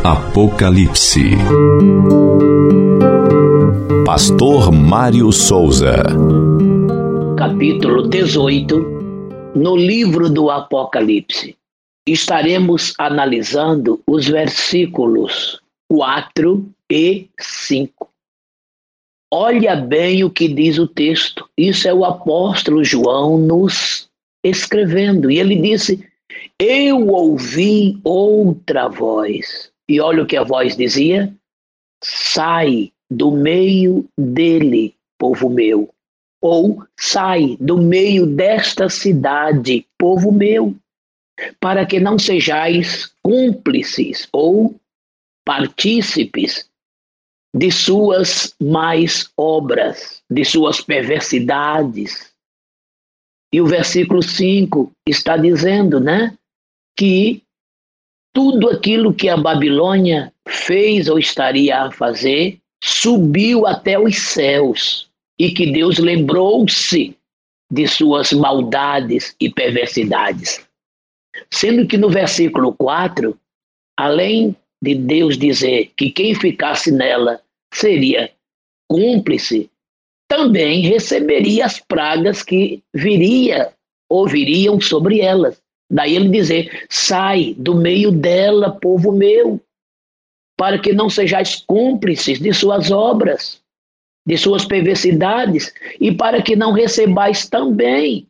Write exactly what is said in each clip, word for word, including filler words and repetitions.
Apocalipse. Pastor Mário Souza. Capítulo dezoito, no livro do Apocalipse. Estaremos analisando os versículos quatro e cinco. Olha bem o que diz o texto. Isso é o apóstolo João nos escrevendo. E ele disse: eu ouvi outra voz. E olha o que a voz dizia: sai do meio dele, povo meu. Ou sai do meio desta cidade, povo meu, para que não sejais cúmplices ou partícipes de suas más obras, de suas perversidades. E o versículo cinco está dizendo, né, que tudo aquilo que a Babilônia fez ou estaria a fazer subiu até os céus e que Deus lembrou-se de suas maldades e perversidades. Sendo que no versículo quatro, além de Deus dizer que quem ficasse nela seria cúmplice, também receberia as pragas que viria ou viriam sobre elas. Daí ele dizer: sai do meio dela, povo meu, para que não sejais cúmplices de suas obras, de suas perversidades, e para que não recebais também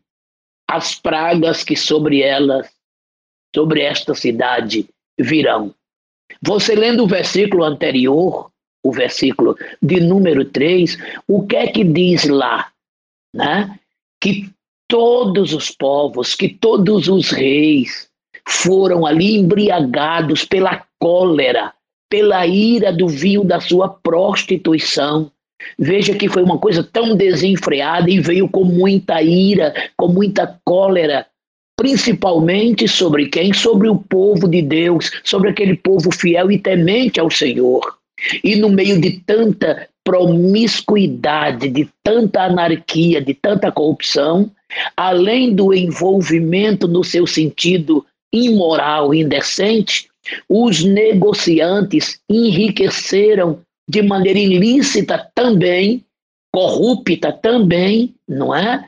as pragas que sobre elas, sobre esta cidade, virão. Você lendo o versículo anterior, o versículo de número três, o que é que diz lá? Né? Que todos os povos, que todos os reis foram ali embriagados pela cólera, pela ira do vinho da sua prostituição. Veja que foi uma coisa tão desenfreada e veio com muita ira, com muita cólera, principalmente sobre quem? Sobre o povo de Deus, sobre aquele povo fiel e temente ao Senhor. E no meio de tanta promiscuidade, de tanta anarquia, de tanta corrupção, além do envolvimento no seu sentido imoral e indecente, os negociantes enriqueceram de maneira ilícita também, corrupta também, não é?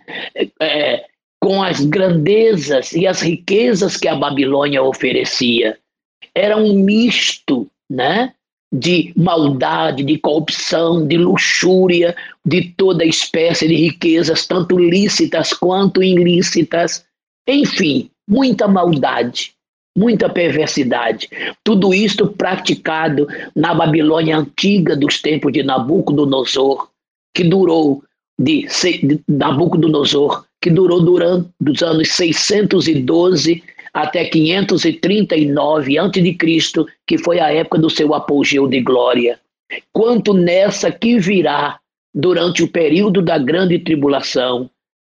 É, com as grandezas e as riquezas que a Babilônia oferecia. Era um misto, né, de maldade, de corrupção, de luxúria, de toda espécie de riquezas, tanto lícitas quanto ilícitas. Enfim, muita maldade, muita perversidade. Tudo isto praticado na Babilônia antiga dos tempos de Nabucodonosor, que durou de, de Nabucodonosor, que durou durante os anos seiscentos e doze até quinhentos e trinta e nove antes de Cristo, que foi a época do seu apogeu de glória. Quanto nessa que virá durante o período da grande tribulação,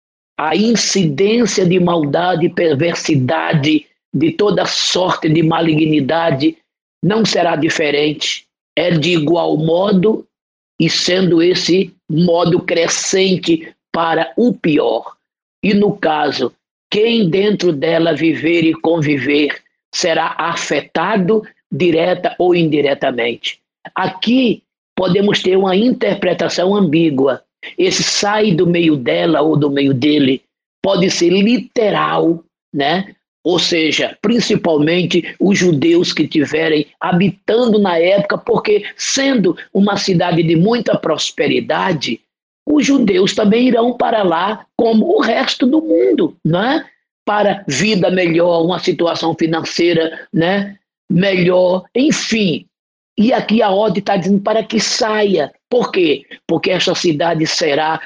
a incidência de maldade e perversidade, de toda sorte de malignidade, não será diferente. É de igual modo, e sendo esse modo crescente para o pior. E no caso, quem dentro dela viver e conviver será afetado direta ou indiretamente. Aqui podemos ter uma interpretação ambígua. Esse sai do meio dela ou do meio dele pode ser literal, né? Ou seja, principalmente os judeus que estiverem habitando na época, porque sendo uma cidade de muita prosperidade, os judeus também irão para lá como o resto do mundo, né? Para vida melhor, uma situação financeira, né, melhor, enfim. E aqui a ordem está dizendo para que saia. Por quê? Porque esta cidade será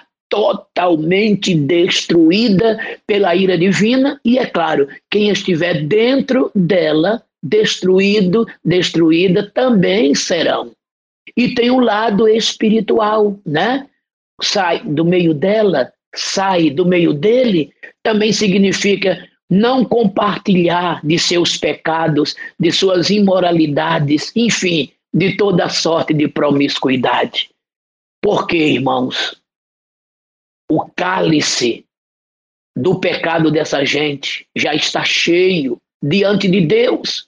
totalmente destruída pela ira divina e, é claro, quem estiver dentro dela, destruído, destruída, também serão. E tem um lado espiritual, né? Sai do meio dela, sai do meio dele, também significa não compartilhar de seus pecados, de suas imoralidades, enfim, de toda sorte de promiscuidade. Porque, irmãos, o cálice do pecado dessa gente já está cheio diante de Deus.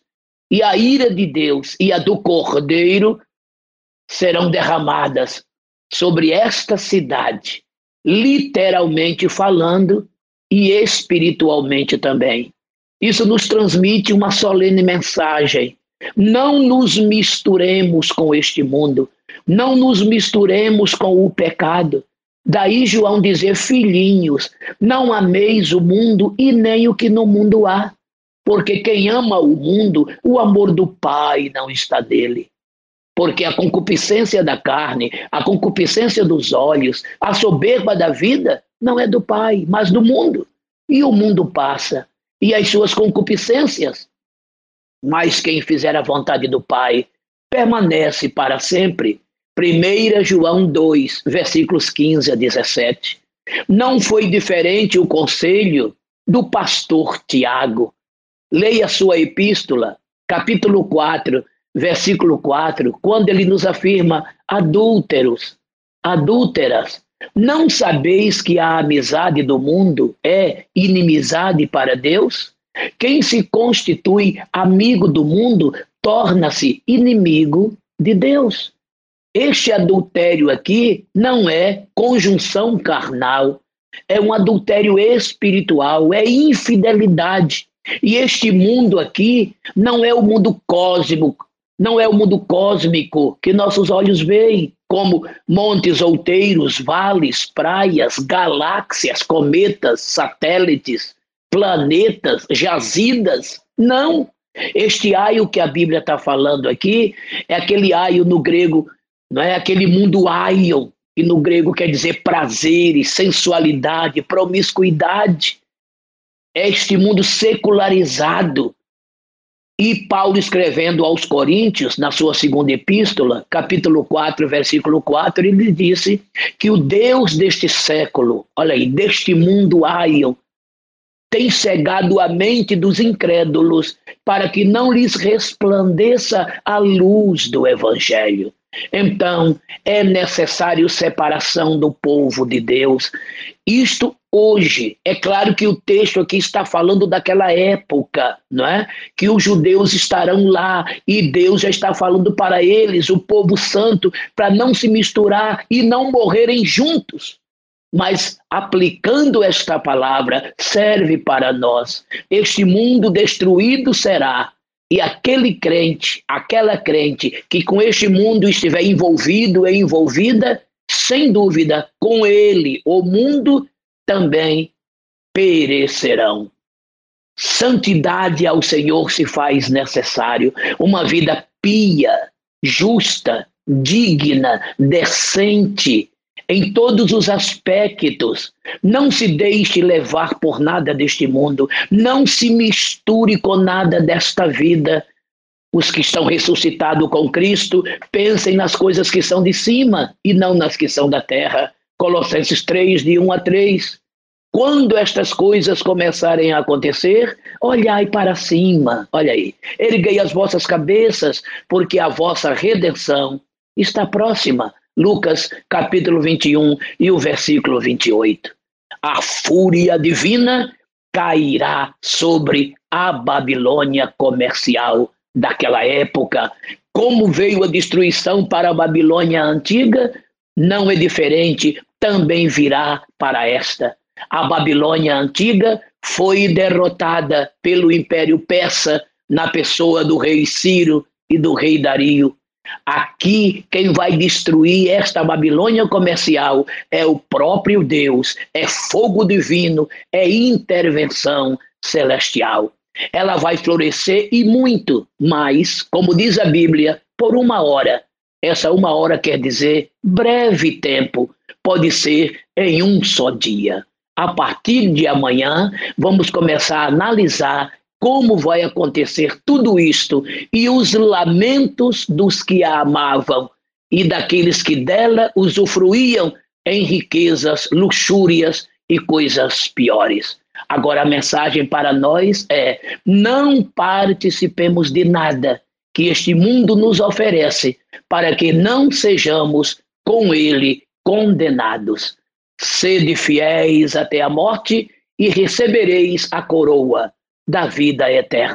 e a ira de Deus e a do Cordeiro serão derramadas sobre esta cidade, literalmente falando e espiritualmente também. Isso nos transmite uma solene mensagem. Não nos misturemos com este mundo, não nos misturemos com o pecado. Daí João dizer: filhinhos, não ameis o mundo e nem o que no mundo há, porque quem ama o mundo, o amor do Pai não está nele. Porque a concupiscência da carne, a concupiscência dos olhos, a soberba da vida não é do Pai, mas do mundo. E o mundo passa, e as suas concupiscências. Mas quem fizer a vontade do Pai permanece para sempre. primeira João dois, versículos quinze a dezessete. Não foi diferente o conselho do pastor Tiago. Leia sua epístola, capítulo quatro, versículo quatro, quando ele nos afirma: adúlteros, adúlteras, não sabeis que a amizade do mundo é inimizade para Deus? Quem se constitui amigo do mundo torna-se inimigo de Deus. Este adultério aqui não é conjunção carnal, é um adultério espiritual, é infidelidade. E este mundo aqui não é o mundo cósmico, não é o mundo cósmico que nossos olhos veem, como montes outeiros, vales, praias, galáxias, cometas, satélites, planetas, jazidas. Não. Este aio que a Bíblia está falando aqui é aquele aio no grego, não é aquele mundo aion, que no grego quer dizer prazeres, sensualidade, promiscuidade. É este mundo secularizado. E Paulo, escrevendo aos Coríntios, na sua segunda epístola, capítulo quatro, versículo quatro, ele disse que o Deus deste século, olha aí, deste mundo aion, tem cegado a mente dos incrédulos para que não lhes resplandeça a luz do Evangelho. Então, é necessário separação do povo de Deus. Isto hoje, é claro que o texto aqui está falando daquela época, não é? Que os judeus estarão lá e Deus já está falando para eles, o povo santo, para não se misturar e não morrerem juntos. Mas aplicando esta palavra, serve para nós. Este mundo destruído será. E aquele crente, aquela crente que com este mundo estiver envolvido e envolvida, sem dúvida, com ele, o mundo também perecerão. Santidade ao Senhor se faz necessário. Uma vida pia, justa, digna, decente, em todos os aspectos. Não se deixe levar por nada deste mundo. Não se misture com nada desta vida. Os que estão ressuscitados com Cristo, pensem nas coisas que são de cima e não nas que são da terra. Colossenses três, de um a três. Quando estas coisas começarem a acontecer, olhai para cima, olha aí. Erguei as vossas cabeças, porque a vossa redenção está próxima. Lucas, capítulo vinte e um e o versículo vinte e oito. A fúria divina cairá sobre a Babilônia comercial daquela época. Como veio a destruição para a Babilônia antiga, não é diferente, também virá para esta. A Babilônia antiga foi derrotada pelo Império Persa na pessoa do rei Ciro e do rei Dario. Aqui, quem vai destruir esta Babilônia comercial é o próprio Deus, é fogo divino, é intervenção celestial. Ela vai florescer e muito, mas, como diz a Bíblia, por uma hora. Essa uma hora quer dizer breve tempo, pode ser em um só dia. A partir de amanhã, vamos começar a analisar como vai acontecer tudo isto e os lamentos dos que a amavam e daqueles que dela usufruíam em riquezas, luxúrias e coisas piores. Agora a mensagem para nós é: não participemos de nada que este mundo nos oferece, para que não sejamos com ele condenados. Sede fiéis até a morte e recebereis a coroa da vida eterna.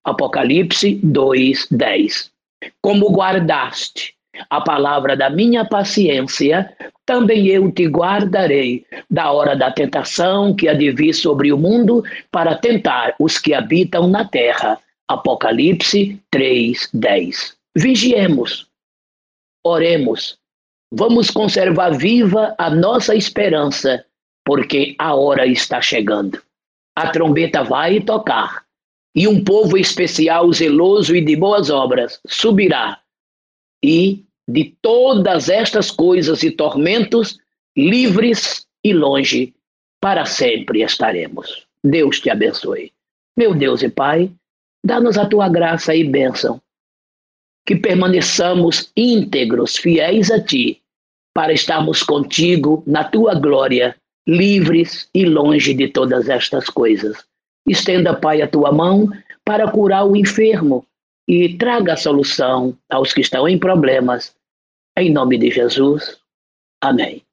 Apocalipse dois, dez. Como guardaste a palavra da minha paciência, também eu te guardarei da hora da tentação que há de vir sobre o mundo para tentar os que habitam na terra. Apocalipse três, dez. Vigiemos, oremos, vamos conservar viva a nossa esperança, porque a hora está chegando. A trombeta vai tocar, e um povo especial, zeloso e de boas obras subirá, e de todas estas coisas e tormentos, livres e longe, para sempre estaremos. Deus te abençoe. Meu Deus e Pai, dá-nos a tua graça e bênção, que permaneçamos íntegros, fiéis a ti, para estarmos contigo na tua glória, livres e longe de todas estas coisas. Estenda, Pai, a tua mão para curar o enfermo e traga a solução aos que estão em problemas. Em nome de Jesus. Amém.